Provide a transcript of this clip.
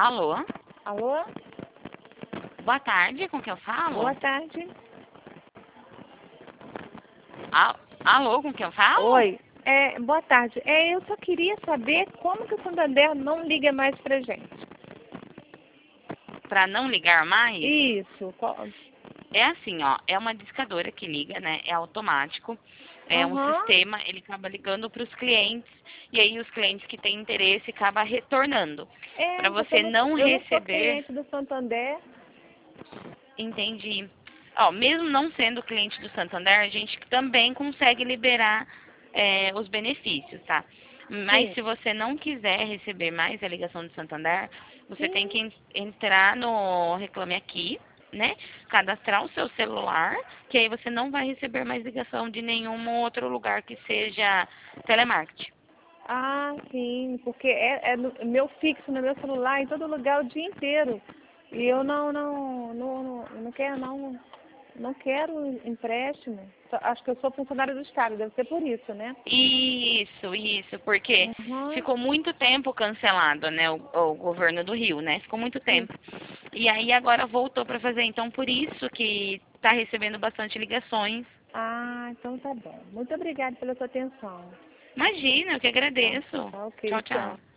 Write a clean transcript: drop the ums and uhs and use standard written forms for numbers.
Alô? Alô? Boa tarde, com quem eu falo? Boa tarde. Alô, com quem eu falo? Oi. Boa tarde. Eu só queria saber como que o Santander não liga mais pra gente. Pra não ligar mais? Isso. É assim, ó, é uma discadora que liga, né? É automático. É um Aham. sistema, ele acaba ligando para os clientes e aí os clientes que têm interesse acaba retornando. Para Porque você não eu não sou receber, cliente do Santander. entendi. Ó, mesmo não sendo cliente do Santander, a gente também consegue liberar os benefícios, tá? Mas Sim. se você não quiser receber mais a ligação do Santander, você tem Sim. que entrar no Reclame Aqui, né? Cadastrar o seu celular, que aí você não vai receber mais ligação de nenhum outro lugar que seja telemarketing. Ah, sim. Porque é no meu fixo no meu celular em todo lugar o dia inteiro. E eu não quero não quero empréstimo. Acho que eu sou funcionária do Estado, deve ser por isso, né? Isso, porque Uhum. ficou muito tempo cancelado, né, o governo do Rio, né? Ficou muito Sim. tempo. E aí agora voltou para fazer, então por isso que está recebendo bastante ligações. Ah, então tá bom. Muito obrigada pela sua atenção. Imagina, eu que Tá, agradeço. tá ok, Tchau, tchau. tchau.